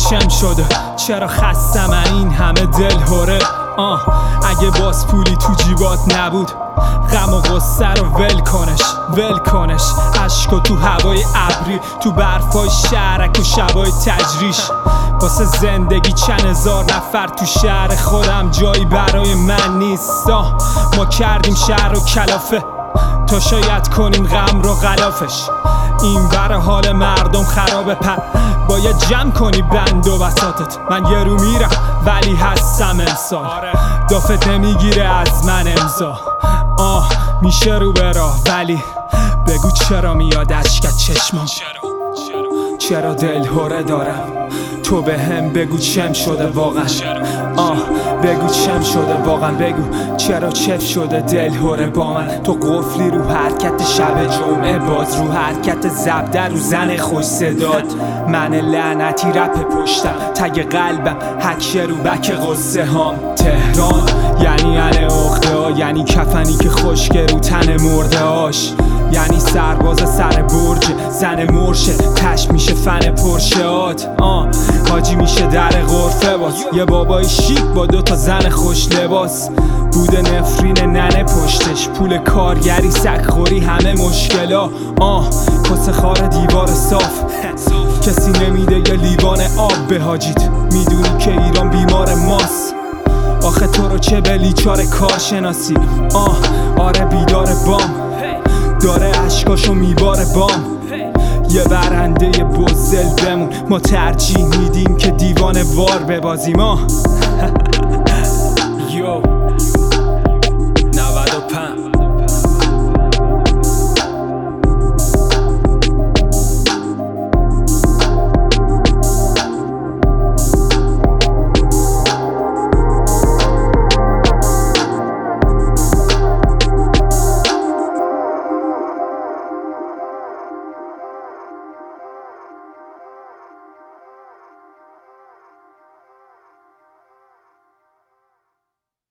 چم شده؟ چرا خستم این همه دل هوره؟ اگه باز پولی تو جیبات نبود غم و غصه رو ول کنش عشقو تو هوای ابری، تو برفای شهرک و شبای تجریش. واسه زندگی چند هزار نفر تو شهر خودم، جایی برای من نیست. ما کردیم شهر رو کلافه تا شاید کنیم غم رو غلافش. این ور حال مردم خرابه، باید جمع کنی بند و بساطت. من یه رو میرم ولی هستم امسال، دافت نمیگیره از من امضا. میشه رو به راه ولی بگو چرا میاد اشکت چشمم؟ چرا دل هوره دارم؟ تو به هم بگو چم شده واقعا؟ بگو چم شده واقعا؟ بگو چرا چف شده دل هوره با من؟ تو قفلی رو حرکت شب جمعه، باز رو حرکت زبده رو زن خوش صداد. من لعنتی رپ پشتم، تگ قلبم حکشه رو بک قصه هام. تهران یعنی عقده ها، یعنی کفنی که خشکه رو تن مرده هاش، یعنی سرباز سر برج زن مرشه تش میشه فن پرشهات. حاجی میشه در غرفه باز، یه بابای شیک با 2 تا زن خوش لباس. بوده نفرین ننه پشتش، پول کارگری سگخوری همه مشکلا. کس خار دیوار صاف کسی نمیده یه لیوان آب به حاجیت. میدونی که ایران بیمار ماست، آخه تو رو چه بلیچار کارشناسی. آره بیدار بام داره عشقاشو میباره بام. یه برنده بزدل بمون، ما ترجیح میدیم که دیوانه وار ببازیم.